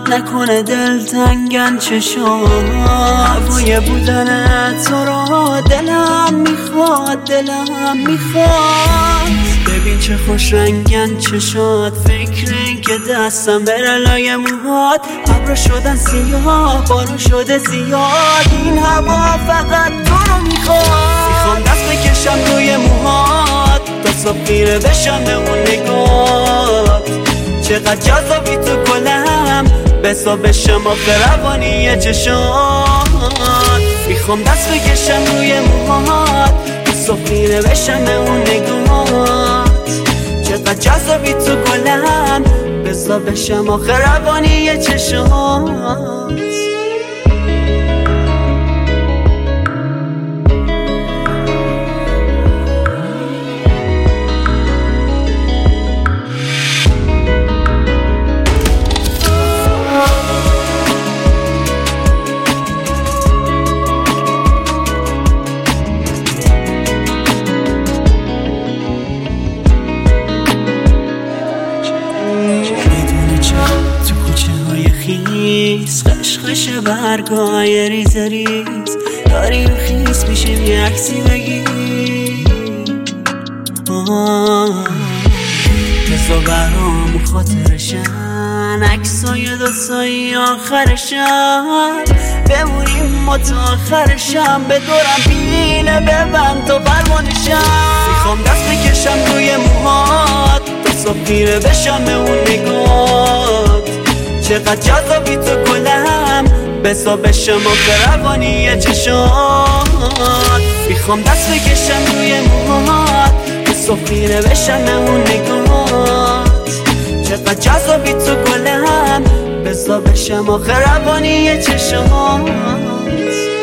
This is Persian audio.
نکنه دل تنگن چشام هوای بودن تو رو دلم میخواد ببین چه خوش رنگن چشات فکر این که دستم بره لای موهات ابرا شدن سیاه بارون شده زیاد این هوا فقط تو رو میخوام دست بکشم روی موهات تا صبح خیره بشم به اون نگات چقدر جذابی تو کلم بسا بشم آخه روانی چشات میخوام دست بکشم روی موهات تا صبح خیره بشم به اون نگات چقدر جذابی تو کلم بسا بشم آخه روانی چشات خش برگای ریز ریز داری و خیس میشیم یه عکسی بگیر بزا برام خاطرشن عکسای دوستایی آخرشن بمونیم ما تا آخرشن به دورم بینه ببند تا پروانشن میخوام دست بکشم روی موهات تا صبح خیره بشم به اون نگات چقدر جذابی تو کلم بسا بشم آخه روانی چشات میخوام دست بکشم روی موهات که صبح خیره بشم به اون نگات چقدر جذابی تو کلم بسا بشم آخه روانی چشات